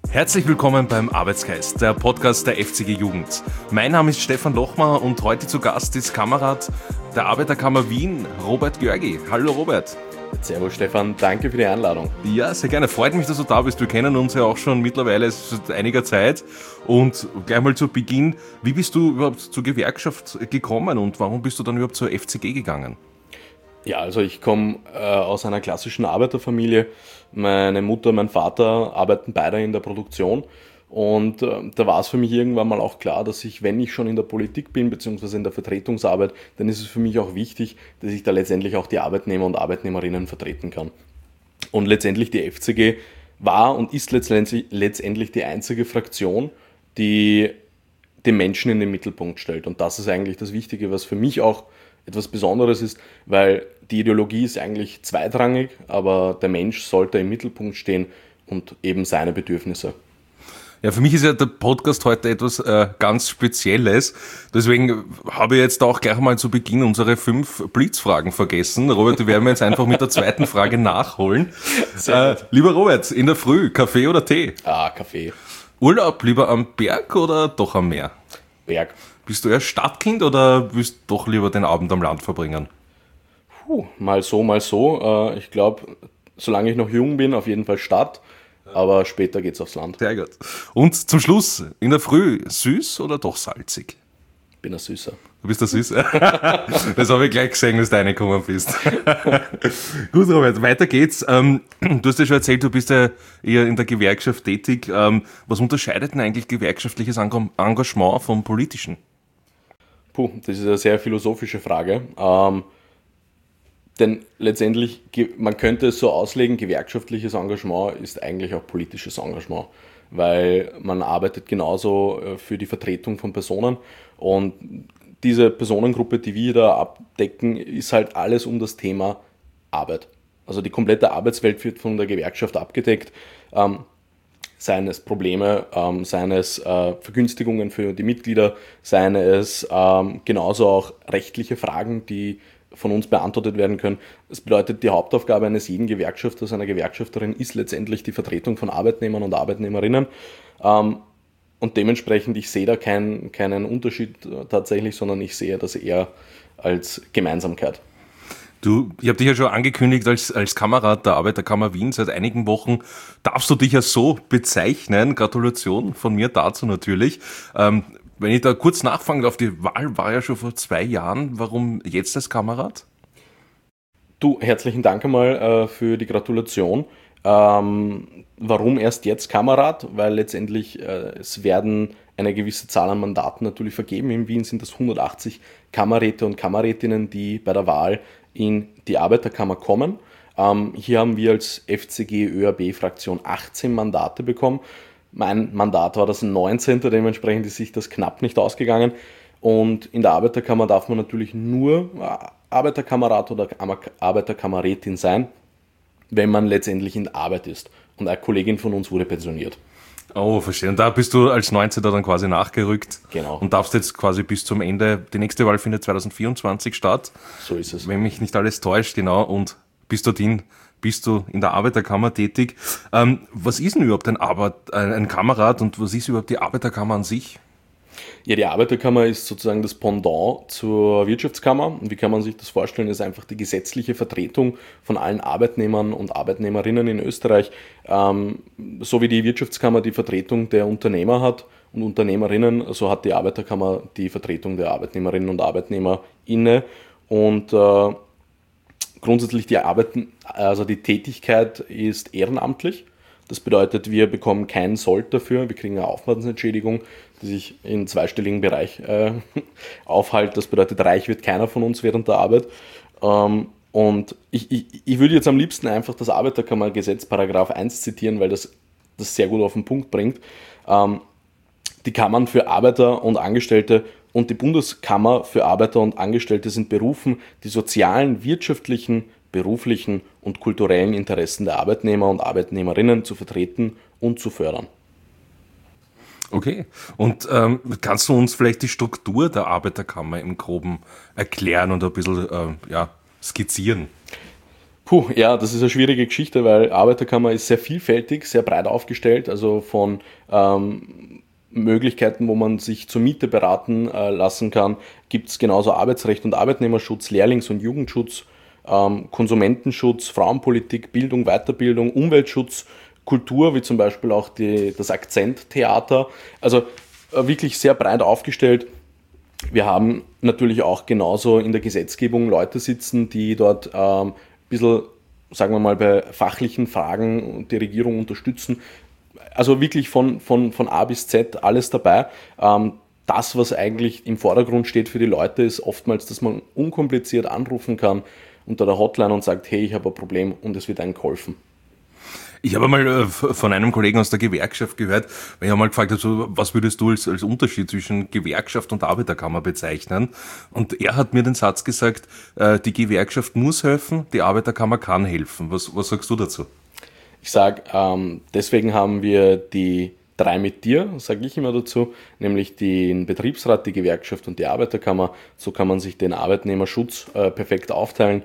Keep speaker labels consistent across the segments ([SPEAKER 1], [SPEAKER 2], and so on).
[SPEAKER 1] Herzlich willkommen beim Arbeitsgeist, der Podcast der FCG Jugend. Mein Name ist Stefan Lochmar und heute zu Gast ist Kamerad der Arbeiterkammer Wien, Robert Görgi. Hallo Robert.
[SPEAKER 2] Servus Stefan, danke für die Einladung.
[SPEAKER 1] Ja, sehr gerne. Freut mich, dass du da bist. Wir kennen uns ja auch schon mittlerweile seit einiger Zeit. Und gleich mal zu Beginn, wie bist du überhaupt zur Gewerkschaft gekommen und warum bist du dann überhaupt zur FCG gegangen?
[SPEAKER 2] Ja, also ich komme aus einer klassischen Arbeiterfamilie. Meine Mutter und mein Vater arbeiten beide in der Produktion. Und da war es für mich irgendwann mal auch klar, dass ich, wenn ich schon in der Politik bin, beziehungsweise in der Vertretungsarbeit, dann ist es für mich auch wichtig, dass ich da letztendlich auch die Arbeitnehmer und Arbeitnehmerinnen vertreten kann. Und letztendlich die FCG war und ist letztendlich die einzige Fraktion, die den Menschen in den Mittelpunkt stellt. Und das ist eigentlich das Wichtige, was für mich auch etwas Besonderes ist, weil die Ideologie ist eigentlich zweitrangig, aber der Mensch sollte im Mittelpunkt stehen und eben seine Bedürfnisse.
[SPEAKER 1] Ja, für mich ist ja der Podcast heute etwas ganz Spezielles. Deswegen habe ich jetzt auch gleich mal zu Beginn unsere 5 Blitzfragen vergessen. Robert, die werden wir jetzt einfach mit der zweiten Frage nachholen. Lieber Robert, in der Früh, Kaffee oder Tee?
[SPEAKER 2] Kaffee.
[SPEAKER 1] Urlaub lieber am Berg oder doch am Meer?
[SPEAKER 2] Berg.
[SPEAKER 1] Bist du eher Stadtkind oder willst du doch lieber den Abend am Land verbringen?
[SPEAKER 2] Mal so, mal so. Ich glaube, solange ich noch jung bin, auf jeden Fall Stadt. Aber später geht's aufs Land.
[SPEAKER 1] Sehr gut. Und zum Schluss, in der Früh, süß oder doch salzig?
[SPEAKER 2] Bin ein Süßer.
[SPEAKER 1] Du bist der Süße? Das habe ich gleich gesehen, dass du reingekommen bist. Gut, Robert, weiter geht's. Du hast ja schon erzählt, du bist ja eher in der Gewerkschaft tätig. Was unterscheidet denn eigentlich gewerkschaftliches Engagement vom politischen?
[SPEAKER 2] Das ist eine sehr philosophische Frage. Denn letztendlich, man könnte es so auslegen, gewerkschaftliches Engagement ist eigentlich auch politisches Engagement, weil man arbeitet genauso für die Vertretung von Personen und diese Personengruppe, die wir da abdecken, ist halt alles um das Thema Arbeit. Also die komplette Arbeitswelt wird von der Gewerkschaft abgedeckt, seien es Probleme, seien es Vergünstigungen für die Mitglieder, seien es genauso auch rechtliche Fragen, die von uns beantwortet werden können. Das bedeutet, die Hauptaufgabe eines jeden Gewerkschafters, einer Gewerkschafterin ist letztendlich die Vertretung von Arbeitnehmern und Arbeitnehmerinnen. Und dementsprechend, ich sehe da keinen Unterschied tatsächlich, sondern ich sehe das eher als Gemeinsamkeit.
[SPEAKER 1] Ich habe dich ja schon angekündigt als Kamerad der Arbeiterkammer Wien. Seit einigen Wochen darfst du dich ja so bezeichnen. Gratulation von mir dazu natürlich. Wenn ich da kurz nachfragen darf, die Wahl war ja schon vor 2 Jahren. Warum jetzt als Kamerad?
[SPEAKER 2] Herzlichen Dank einmal für die Gratulation. Warum erst jetzt Kamerad? Weil letztendlich es werden eine gewisse Zahl an Mandaten natürlich vergeben. In Wien sind das 180 Kammerräte und Kammerrätinnen, die bei der Wahl in die Arbeiterkammer kommen. Hier haben wir als FCG ÖAB-Fraktion 18 Mandate bekommen. Mein Mandat war das 19. Dementsprechend ist sich das knapp nicht ausgegangen. Und in der Arbeiterkammer darf man natürlich nur Arbeiterkamerad oder Arbeiterkammerrätin sein, wenn man letztendlich in der Arbeit ist. Und eine Kollegin von uns wurde pensioniert.
[SPEAKER 1] Oh, verstehe. Und da bist du als 19. dann quasi nachgerückt.
[SPEAKER 2] Genau.
[SPEAKER 1] Und darfst jetzt quasi bis zum Ende, die nächste Wahl findet 2024 statt.
[SPEAKER 2] So ist es.
[SPEAKER 1] Wenn mich nicht alles täuscht, genau. Und bis dorthin bist du in der Arbeiterkammer tätig. Was ist denn überhaupt ein Kamerad und was ist überhaupt die Arbeiterkammer an sich?
[SPEAKER 2] Ja, die Arbeiterkammer ist sozusagen das Pendant zur Wirtschaftskammer. Und wie kann man sich das vorstellen? Das ist einfach die gesetzliche Vertretung von allen Arbeitnehmern und Arbeitnehmerinnen in Österreich. So wie die Wirtschaftskammer die Vertretung der Unternehmer hat und Unternehmerinnen, so hat die Arbeiterkammer die Vertretung der Arbeitnehmerinnen und Arbeitnehmer inne. Und grundsätzlich die Tätigkeit ist ehrenamtlich. Das bedeutet, wir bekommen keinen Sold dafür, wir kriegen eine Aufwandsentschädigung, die sich im zweistelligen Bereich aufhält. Das bedeutet, reich wird keiner von uns während der Arbeit. Und ich würde jetzt am liebsten einfach das Arbeiterkammergesetz Paragraph 1 zitieren, weil das sehr gut auf den Punkt bringt. Die Kammern für Arbeiter und Angestellte und die Bundeskammer für Arbeiter und Angestellte sind berufen, die sozialen, wirtschaftlichen, beruflichen und kulturellen Interessen der Arbeitnehmer und Arbeitnehmerinnen zu vertreten und zu fördern.
[SPEAKER 1] Okay. Und kannst du uns vielleicht die Struktur der Arbeiterkammer im Groben erklären und ein bisschen skizzieren?
[SPEAKER 2] Puh, ja, das ist eine schwierige Geschichte, weil Arbeiterkammer ist sehr vielfältig, sehr breit aufgestellt, also von Möglichkeiten, wo man sich zur Miete beraten lassen kann, gibt es genauso Arbeitsrecht und Arbeitnehmerschutz, Lehrlings- und Jugendschutz, Konsumentenschutz, Frauenpolitik, Bildung, Weiterbildung, Umweltschutz, Kultur, wie zum Beispiel auch das Akzenttheater. Also wirklich sehr breit aufgestellt. Wir haben natürlich auch genauso in der Gesetzgebung Leute sitzen, die dort ein bisschen, sagen wir mal, bei fachlichen Fragen die Regierung unterstützen. Also wirklich von A bis Z alles dabei. Das, was eigentlich im Vordergrund steht für die Leute, ist oftmals, dass man unkompliziert anrufen kann unter der Hotline und sagt, hey, ich habe ein Problem und es wird einem geholfen.
[SPEAKER 1] Ich habe mal von einem Kollegen aus der Gewerkschaft gehört, weil ich einmal gefragt habe, so, was würdest du als Unterschied zwischen Gewerkschaft und Arbeiterkammer bezeichnen? Und er hat mir den Satz gesagt, die Gewerkschaft muss helfen, die Arbeiterkammer kann helfen. Was sagst du dazu?
[SPEAKER 2] Ich sage, deswegen haben wir die drei mit dir, sage ich immer dazu, nämlich den Betriebsrat, die Gewerkschaft und die Arbeiterkammer. So kann man sich den Arbeitnehmerschutz perfekt aufteilen.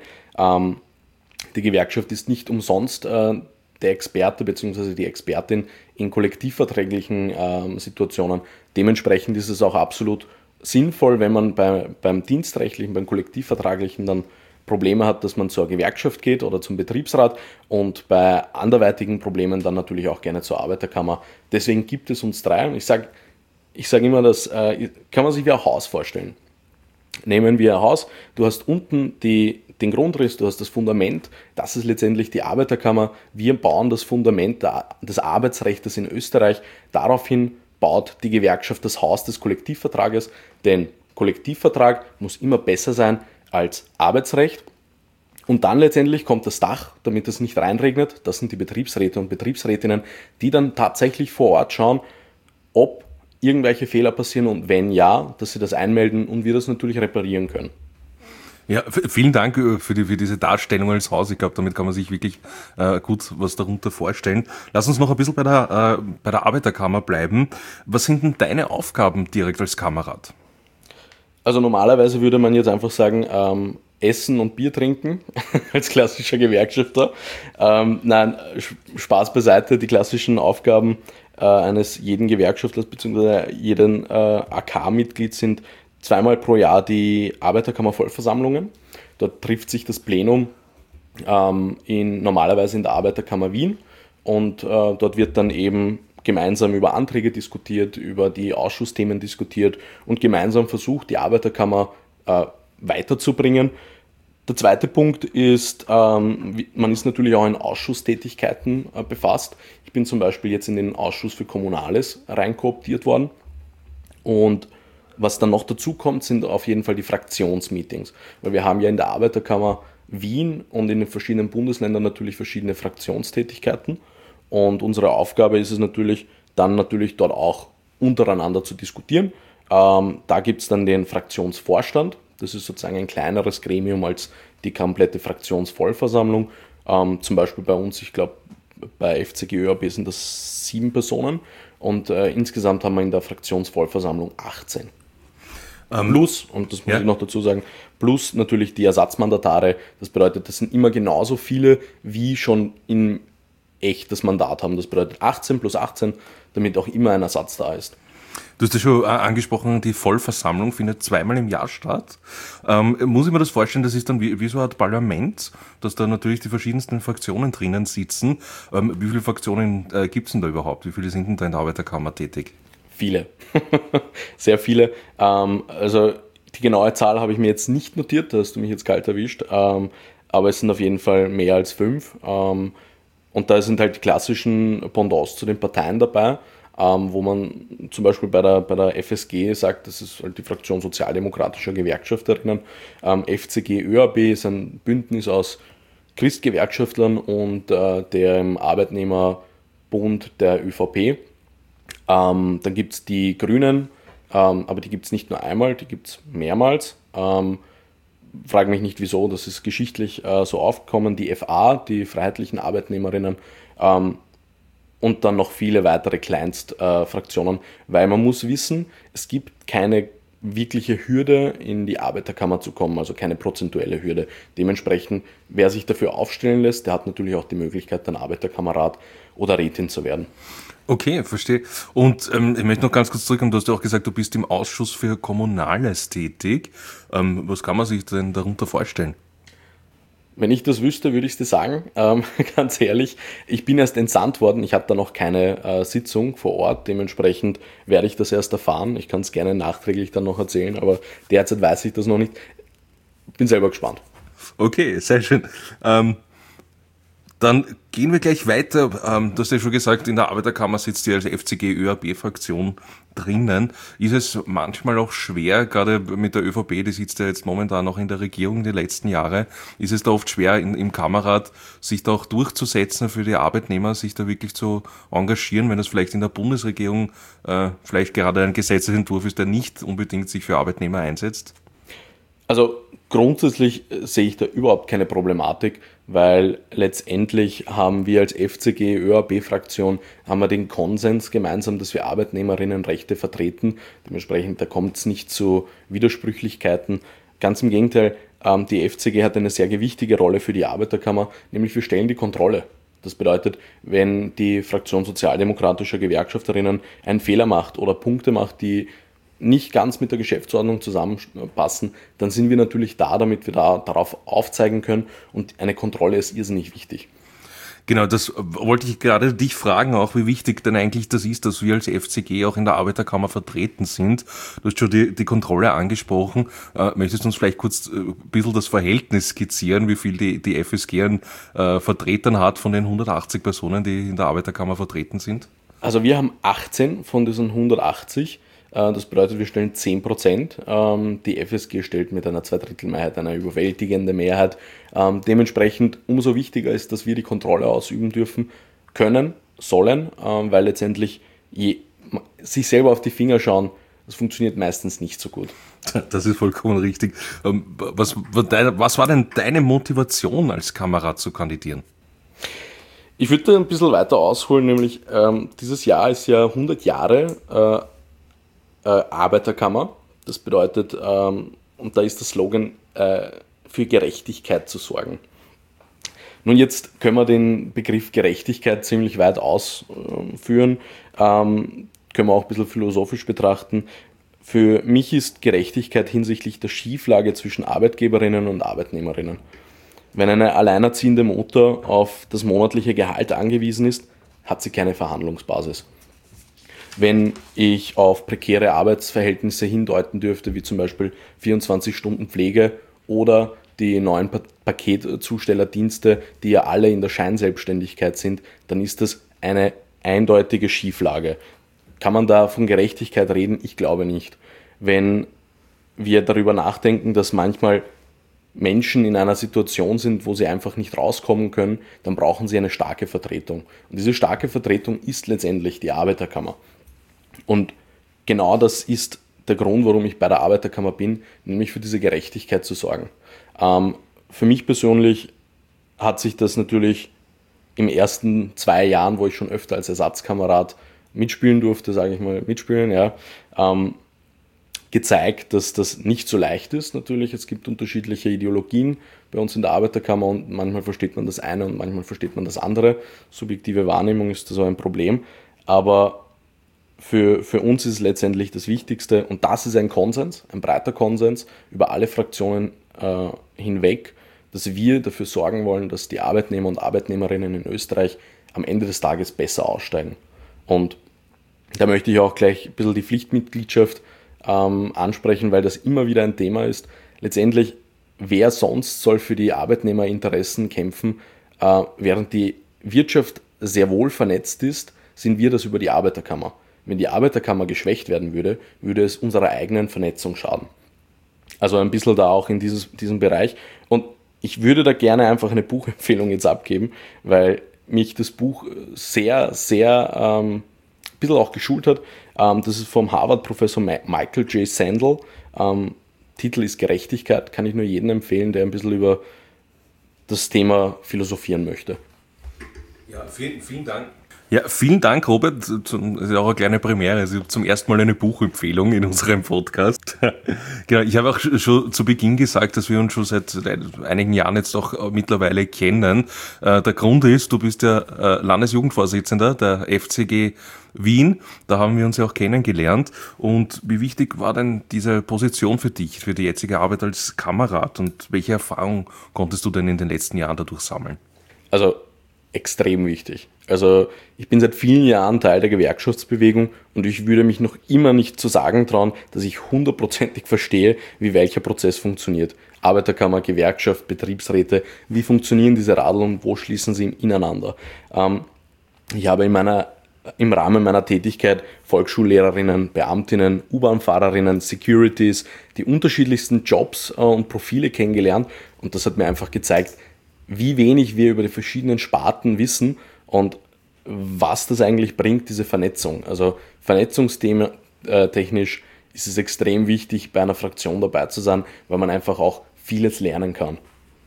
[SPEAKER 2] Die Gewerkschaft ist nicht umsonst der Experte bzw. die Expertin in kollektivverträglichen Situationen. Dementsprechend ist es auch absolut sinnvoll, wenn man beim dienstrechtlichen, beim kollektivvertraglichen dann Probleme hat, dass man zur Gewerkschaft geht oder zum Betriebsrat und bei anderweitigen Problemen dann natürlich auch gerne zur Arbeiterkammer. Deswegen gibt es uns drei und ich sag immer, das kann man sich wie ein Haus vorstellen. Nehmen wir ein Haus, du hast unten den Grundriss, du hast das Fundament, das ist letztendlich die Arbeiterkammer. Wir bauen das Fundament des Arbeitsrechts in Österreich. Daraufhin baut die Gewerkschaft das Haus des Kollektivvertrages, denn Kollektivvertrag muss immer besser sein als Arbeitsrecht. Und dann letztendlich kommt das Dach, damit es nicht reinregnet. Das sind die Betriebsräte und Betriebsrätinnen, die dann tatsächlich vor Ort schauen, ob irgendwelche Fehler passieren und wenn ja, dass sie das einmelden und wir das natürlich reparieren können.
[SPEAKER 1] Ja, vielen Dank für diese Darstellung als Haus. Ich glaube, damit kann man sich wirklich gut was darunter vorstellen. Lass uns noch ein bisschen bei der Arbeiterkammer bleiben. Was sind denn deine Aufgaben direkt als Kammerrat?
[SPEAKER 2] Also normalerweise würde man jetzt einfach sagen, Essen und Bier trinken, als klassischer Gewerkschafter. Nein, Spaß beiseite, die klassischen Aufgaben eines jeden Gewerkschafters bzw. jeden AK-Mitglied sind zweimal pro Jahr die Arbeiterkammer-Vollversammlungen. Dort trifft sich das Plenum normalerweise in der Arbeiterkammer Wien und dort wird dann eben gemeinsam über Anträge diskutiert, über die Ausschussthemen diskutiert und gemeinsam versucht, die Arbeiterkammer weiterzubringen. Der zweite Punkt ist, man ist natürlich auch in Ausschusstätigkeiten befasst. Ich bin zum Beispiel jetzt in den Ausschuss für Kommunales reinkooptiert worden. Und was dann noch dazu kommt, sind auf jeden Fall die Fraktionsmeetings. Weil wir haben ja in der Arbeiterkammer Wien und in den verschiedenen Bundesländern natürlich verschiedene Fraktionstätigkeiten. Und unsere Aufgabe ist es natürlich, dann natürlich dort auch untereinander zu diskutieren. Da gibt es dann den Fraktionsvorstand. Das ist sozusagen ein kleineres Gremium als die komplette Fraktionsvollversammlung. Zum Beispiel bei uns, ich glaube, bei FCG ÖAB sind das 7 Personen und insgesamt haben wir in der Fraktionsvollversammlung 18. Plus, und das muss ich noch dazu sagen, plus natürlich die Ersatzmandatare. Das bedeutet, das sind immer genauso viele, wie schon in echt das Mandat haben. Das bedeutet 18 plus 18, damit auch immer ein Ersatz da ist.
[SPEAKER 1] Du hast ja schon angesprochen, die Vollversammlung findet zweimal im Jahr statt. Muss ich mir das vorstellen, das ist dann wie so eine Art Parlament, dass da natürlich die verschiedensten Fraktionen drinnen sitzen. Wie viele Fraktionen gibt es denn da überhaupt? Wie viele sind denn da in der Arbeiterkammer tätig?
[SPEAKER 2] Viele. Sehr viele. Also die genaue Zahl habe ich mir jetzt nicht notiert, da hast du mich jetzt kalt erwischt. Aber es sind auf jeden Fall mehr als 5. Und da sind halt die klassischen Pendants zu den Parteien dabei. Wo man zum Beispiel bei der FSG sagt, das ist halt die Fraktion sozialdemokratischer Gewerkschafterinnen. FCG ÖAB ist ein Bündnis aus Christgewerkschaftlern und dem Arbeitnehmerbund der ÖVP. Dann gibt es die Grünen, aber die gibt es nicht nur einmal, die gibt es mehrmals. Frage mich nicht wieso, das ist geschichtlich so aufgekommen. Die FA, die Freiheitlichen Arbeitnehmerinnen, und dann noch viele weitere Kleinstfraktionen, weil man muss wissen, es gibt keine wirkliche Hürde, in die Arbeiterkammer zu kommen, also keine prozentuelle Hürde. Dementsprechend, wer sich dafür aufstellen lässt, der hat natürlich auch die Möglichkeit, dann Arbeiterkammerrat oder Rätin zu werden.
[SPEAKER 1] Okay, verstehe. Und ich möchte noch ganz kurz zurückkommen, du hast ja auch gesagt, du bist im Ausschuss für Kommunales tätig. Was kann man sich denn darunter vorstellen?
[SPEAKER 2] Wenn ich das wüsste, würde ich es dir sagen. Ganz ehrlich, ich bin erst entsandt worden. Ich hatte da noch keine Sitzung vor Ort. Dementsprechend werde ich das erst erfahren. Ich kann es gerne nachträglich dann noch erzählen, aber derzeit weiß ich das noch nicht. Bin selber gespannt.
[SPEAKER 1] Okay, sehr schön. Dann gehen wir gleich weiter. Du hast ja schon gesagt, in der Arbeiterkammer sitzt ihr als FCG ÖAB-Fraktion drinnen. Ist es manchmal auch schwer, gerade mit der ÖVP, die sitzt ja jetzt momentan noch in der Regierung die letzten Jahre, ist es da oft schwer, im Kammerrat sich da auch durchzusetzen für die Arbeitnehmer, sich da wirklich zu engagieren, wenn das vielleicht in der Bundesregierung vielleicht gerade ein Gesetzesentwurf ist, der nicht unbedingt sich für Arbeitnehmer einsetzt?
[SPEAKER 2] Also grundsätzlich sehe ich da überhaupt keine Problematik, weil letztendlich haben wir als FCG ÖAB-Fraktion haben wir den Konsens gemeinsam, dass wir Arbeitnehmerinnenrechte vertreten. Dementsprechend, da kommt es nicht zu Widersprüchlichkeiten. Ganz im Gegenteil, die FCG hat eine sehr gewichtige Rolle für die Arbeiterkammer, nämlich wir stellen die Kontrolle. Das bedeutet, wenn die Fraktion sozialdemokratischer Gewerkschafterinnen einen Fehler macht oder Punkte macht, die nicht ganz mit der Geschäftsordnung zusammenpassen, dann sind wir natürlich da, damit wir darauf aufzeigen können, und eine Kontrolle ist irrsinnig wichtig.
[SPEAKER 1] Genau, das wollte ich gerade dich fragen, auch wie wichtig denn eigentlich das ist, dass wir als FCG auch in der Arbeiterkammer vertreten sind. Du hast schon die Kontrolle angesprochen. Möchtest du uns vielleicht kurz ein bisschen das Verhältnis skizzieren, wie viel die FSG an Vertretern hat von den 180 Personen, die in der Arbeiterkammer vertreten sind?
[SPEAKER 2] Also wir haben 18 von diesen 180. Das bedeutet, wir stellen 10%. Die FSG stellt mit einer Zweidrittelmehrheit eine überwältigende Mehrheit. Dementsprechend umso wichtiger ist, dass wir die Kontrolle ausüben dürfen, können, sollen, weil letztendlich sich selber auf die Finger schauen, das funktioniert meistens nicht so gut.
[SPEAKER 1] Das ist vollkommen richtig. Was war denn deine Motivation, als Kammerrat zu kandidieren?
[SPEAKER 2] Ich würde da ein bisschen weiter ausholen, nämlich dieses Jahr ist ja 100 Jahre Arbeiterkammer. Das bedeutet, und da ist der Slogan, für Gerechtigkeit zu sorgen. Nun, jetzt können wir den Begriff Gerechtigkeit ziemlich weit ausführen, können wir auch ein bisschen philosophisch betrachten. Für mich ist Gerechtigkeit hinsichtlich der Schieflage zwischen Arbeitgeberinnen und Arbeitnehmerinnen. Wenn eine alleinerziehende Mutter auf das monatliche Gehalt angewiesen ist, hat sie keine Verhandlungsbasis. Wenn ich auf prekäre Arbeitsverhältnisse hindeuten dürfte, wie zum Beispiel 24 Stunden Pflege oder die neuen Paketzustellerdienste, die ja alle in der Scheinselbstständigkeit sind, dann ist das eine eindeutige Schieflage. Kann man da von Gerechtigkeit reden? Ich glaube nicht. Wenn wir darüber nachdenken, dass manchmal Menschen in einer Situation sind, wo sie einfach nicht rauskommen können, dann brauchen sie eine starke Vertretung. Und diese starke Vertretung ist letztendlich die Arbeiterkammer. Und genau das ist der Grund, warum ich bei der Arbeiterkammer bin, nämlich für diese Gerechtigkeit zu sorgen. Für mich persönlich hat sich das natürlich im ersten 2 Jahren, wo ich schon öfter als Ersatzkamerad mitspielen durfte, sage ich mal, gezeigt, dass das nicht so leicht ist. Natürlich, es gibt unterschiedliche Ideologien bei uns in der Arbeiterkammer und manchmal versteht man das eine und manchmal versteht man das andere. Subjektive Wahrnehmung ist so ein Problem, aber für uns ist es letztendlich das Wichtigste, und das ist ein Konsens, ein breiter Konsens über alle Fraktionen hinweg, dass wir dafür sorgen wollen, dass die Arbeitnehmer und Arbeitnehmerinnen in Österreich am Ende des Tages besser aussteigen. Und da möchte ich auch gleich ein bisschen die Pflichtmitgliedschaft ansprechen, weil das immer wieder ein Thema ist. Letztendlich, wer sonst soll für die Arbeitnehmerinteressen kämpfen? Während die Wirtschaft sehr wohl vernetzt ist, sind wir das über die Arbeiterkammer. Wenn die Arbeiterkammer geschwächt werden würde, würde es unserer eigenen Vernetzung schaden. Also ein bisschen da auch in diesem Bereich. Und ich würde da gerne einfach eine Buchempfehlung jetzt abgeben, weil mich das Buch sehr, sehr ein bisschen auch geschult hat. Das ist vom Harvard-Professor Michael J. Sandel. Titel ist Gerechtigkeit. Kann ich nur jedem empfehlen, der ein bisschen über das Thema philosophieren möchte.
[SPEAKER 1] Ja, vielen Dank. Ja, vielen Dank, Robert. Das ist ja auch eine kleine Premiere. Also ich habe zum ersten Mal eine Buchempfehlung in unserem Podcast. Genau, ich habe auch schon zu Beginn gesagt, dass wir uns schon seit einigen Jahren jetzt auch mittlerweile kennen. Der Grund ist, du bist ja Landesjugendvorsitzender der FCG Wien. Da haben wir uns ja auch kennengelernt. Und wie wichtig war denn diese Position für dich, für die jetzige Arbeit als Kamerad? Und welche Erfahrung konntest du denn in den letzten Jahren dadurch sammeln?
[SPEAKER 2] Also extrem wichtig. Also ich bin seit vielen Jahren Teil der Gewerkschaftsbewegung und ich würde mich noch immer nicht zu sagen trauen, dass ich hundertprozentig verstehe, wie welcher Prozess funktioniert. Arbeiterkammer, Gewerkschaft, Betriebsräte, wie funktionieren diese Radl und wo schließen sie ineinander? Ich habe im Rahmen meiner Tätigkeit Volksschullehrerinnen, Beamtinnen, U-Bahn-Fahrerinnen, Securities, die unterschiedlichsten Jobs und Profile kennengelernt und das hat mir einfach gezeigt, wie wenig wir über die verschiedenen Sparten wissen und was das eigentlich bringt, diese Vernetzung. Also vernetzungstechnisch ist es extrem wichtig, bei einer Fraktion dabei zu sein, weil man einfach auch vieles lernen kann.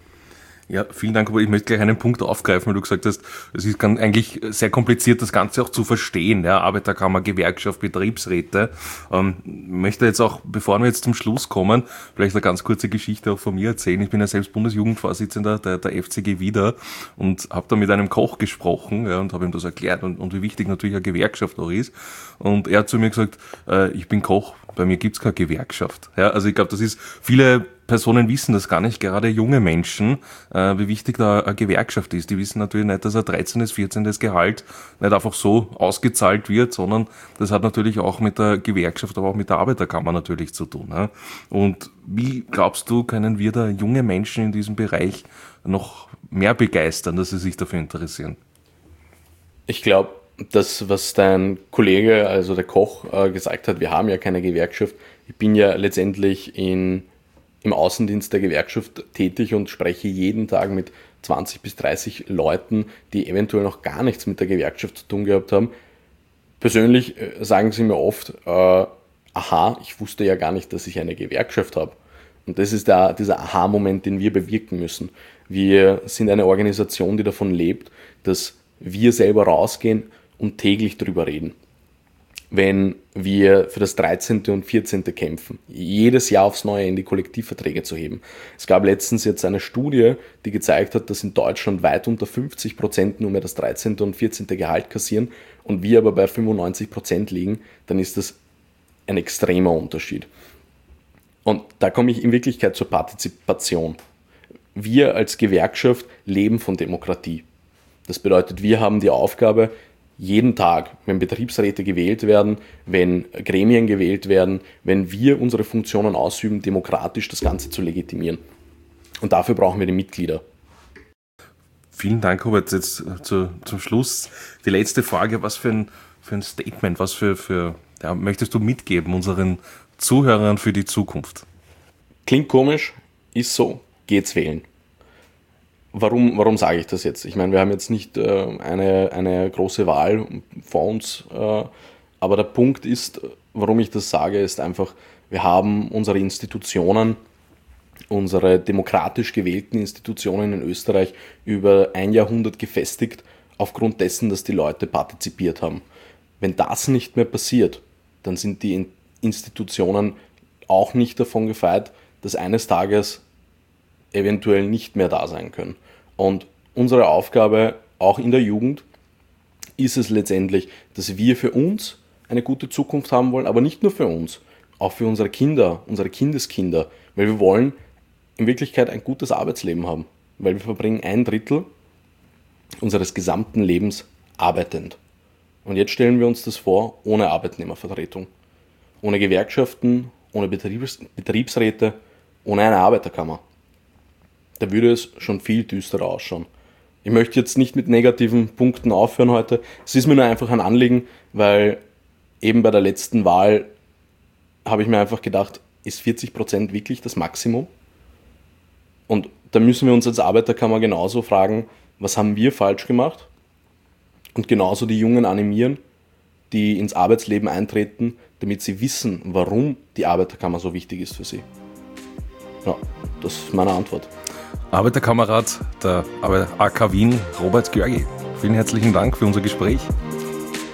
[SPEAKER 1] Ja, vielen Dank, aber ich möchte gleich einen Punkt aufgreifen, weil du gesagt hast, es ist eigentlich sehr kompliziert, das Ganze auch zu verstehen, ja, Arbeiterkammer, Gewerkschaft, Betriebsräte. Möchte jetzt auch, bevor wir jetzt zum Schluss kommen, vielleicht eine ganz kurze Geschichte auch von mir erzählen. Ich bin ja selbst Bundesjugendvorsitzender der FCG wieder und habe da mit einem Koch gesprochen, ja, und habe ihm das erklärt und wie wichtig natürlich eine Gewerkschaft auch ist. Und er hat zu mir gesagt, ich bin Koch, bei mir gibt's keine Gewerkschaft. Ja, also ich glaube, das ist, viele Personen wissen das gar nicht, gerade junge Menschen, wie wichtig da eine Gewerkschaft ist. Die wissen natürlich nicht, dass ein 13., 14. Gehalt nicht einfach so ausgezahlt wird, sondern das hat natürlich auch mit der Gewerkschaft, aber auch mit der Arbeiterkammer natürlich zu tun. Ja. Und wie glaubst du, können wir da junge Menschen in diesem Bereich noch mehr begeistern, dass sie sich dafür interessieren?
[SPEAKER 2] Ich glaube, das, was dein Kollege, also der Koch, gesagt hat, wir haben ja keine Gewerkschaft. Ich bin ja letztendlich im Außendienst der Gewerkschaft tätig und spreche jeden Tag mit 20 bis 30 Leuten, die eventuell noch gar nichts mit der Gewerkschaft zu tun gehabt haben. Persönlich sagen sie mir oft, aha, ich wusste ja gar nicht, dass ich eine Gewerkschaft habe. Und das ist dieser Aha-Moment, den wir bewirken müssen. Wir sind eine Organisation, die davon lebt, dass wir selber rausgehen und täglich drüber reden. Wenn wir für das 13. und 14. kämpfen, jedes Jahr aufs Neue in die Kollektivverträge zu heben. Es gab letztens jetzt eine Studie, die gezeigt hat, dass in Deutschland weit unter 50% nur mehr das 13. und 14. Gehalt kassieren und wir aber bei 95% liegen, dann ist das ein extremer Unterschied. Und da komme ich in Wirklichkeit zur Partizipation. Wir als Gewerkschaft leben von Demokratie. Das bedeutet, wir haben die Aufgabe, jeden Tag, wenn Betriebsräte gewählt werden, wenn Gremien gewählt werden, wenn wir unsere Funktionen ausüben, demokratisch das Ganze zu legitimieren. Und dafür brauchen wir die Mitglieder.
[SPEAKER 1] Vielen Dank, Robert. Jetzt zum Schluss die letzte Frage. Was für ein Statement, was möchtest du mitgeben unseren Zuhörern für die Zukunft?
[SPEAKER 2] Klingt komisch, ist so, geht's wählen. Warum sage ich das jetzt? Ich meine, wir haben jetzt nicht eine große Wahl vor uns, aber der Punkt ist, warum ich das sage, ist einfach, wir haben unsere Institutionen, unsere demokratisch gewählten Institutionen in Österreich über ein Jahrhundert gefestigt, aufgrund dessen, dass die Leute partizipiert haben. Wenn das nicht mehr passiert, dann sind die Institutionen auch nicht davon gefeit, dass eines Tages eventuell nicht mehr da sein können. Und unsere Aufgabe, auch in der Jugend, ist es letztendlich, dass wir für uns eine gute Zukunft haben wollen, aber nicht nur für uns, auch für unsere Kinder, unsere Kindeskinder, weil wir wollen in Wirklichkeit ein gutes Arbeitsleben haben, weil wir verbringen 1/3 unseres gesamten Lebens arbeitend. Und jetzt stellen wir uns das vor, ohne Arbeitnehmervertretung, ohne Gewerkschaften, ohne Betriebsräte, ohne eine Arbeiterkammer. Da würde es schon viel düsterer ausschauen. Ich möchte jetzt nicht mit negativen Punkten aufhören heute. Es ist mir nur einfach ein Anliegen, weil eben bei der letzten Wahl habe ich mir einfach gedacht, ist 40% wirklich das Maximum? Und da müssen wir uns als Arbeiterkammer genauso fragen, was haben wir falsch gemacht? Und genauso die Jungen animieren, die ins Arbeitsleben eintreten, damit sie wissen, warum die Arbeiterkammer so wichtig ist für sie. Ja, das ist meine Antwort.
[SPEAKER 1] Arbeiterkamerad der AK Wien, Robert Georgi. Vielen herzlichen Dank für unser Gespräch.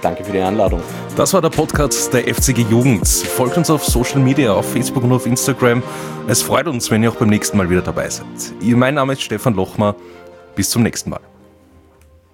[SPEAKER 2] Danke für die Einladung.
[SPEAKER 1] Das war der Podcast der FCG Jugend. Folgt uns auf Social Media, auf Facebook und auf Instagram. Es freut uns, wenn ihr auch beim nächsten Mal wieder dabei seid. Mein Name ist Stefan Lochmer. Bis zum nächsten Mal.